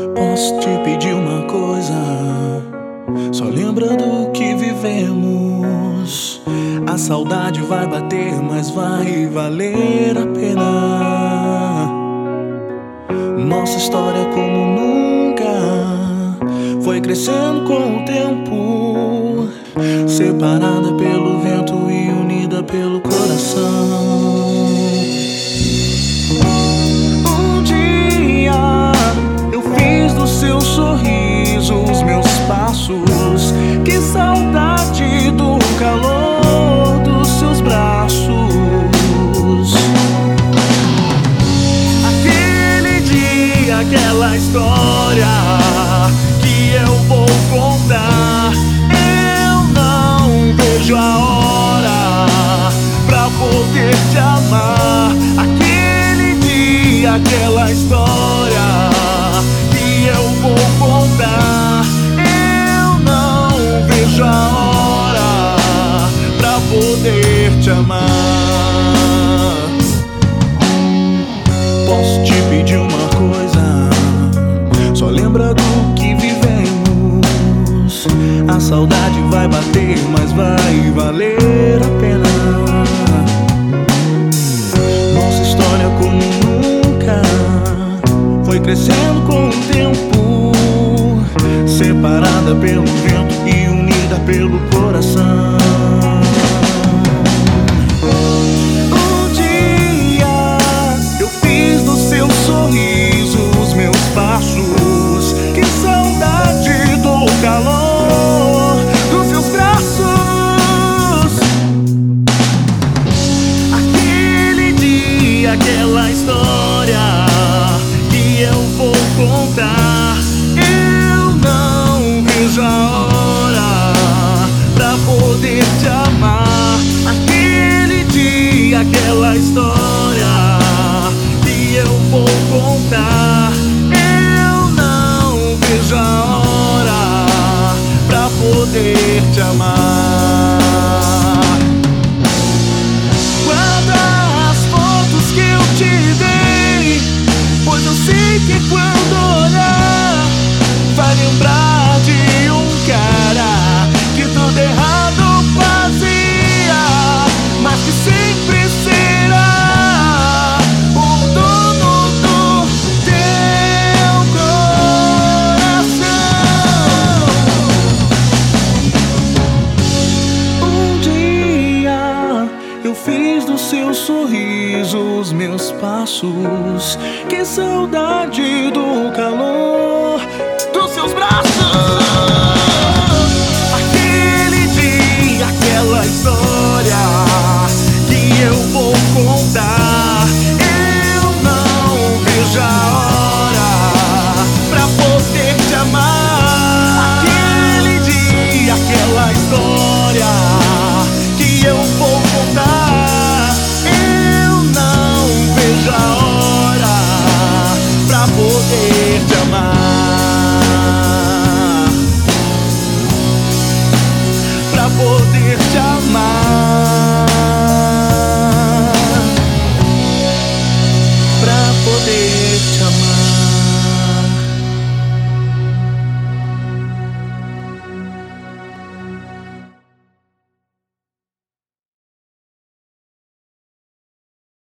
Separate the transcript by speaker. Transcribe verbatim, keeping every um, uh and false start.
Speaker 1: Posso te pedir uma coisa? Só lembra do que vivemos. A saudade vai bater, mas vai valer a pena. Nossa história como nunca foi crescendo com o tempo, separada pelo vento e unida pelo coração. Um dia eu fiz do seu sorriso os meus passos. Que saudade do calor dos seus braços. Aquele dia, aquela história que eu vou contar. Eu não vejo a hora pra poder te amar. Aquele dia, aquela história que eu vou contar. Eu não vejo a hora pra poder te amar. Posso te pedir uma coisa? Só lembra do que vivemos. A saudade vai bater, mas vai valer a pena. Nossa história como nunca foi crescendo com o tempo, separada pelo vento e unida pelo coração. Um dia eu fiz do seu sorriso os meus passos. Que saudade do calor dos seus braços. Aquele dia, aquela história que eu vou contar. Eu não vejo a hora pra poder te amar. Aquele dia, aquela história que eu vou contar. Eu não vejo a hora pra poder te amar. Guarda as fotos que eu te dei, pois eu sei que quando olhar vai lembrar de um cara que tudo errado fazia, mas que sempre será o dono do teu coração. Um dia eu fiz do seu sorriso os meus passos. Que saudade do calor dos seus braços.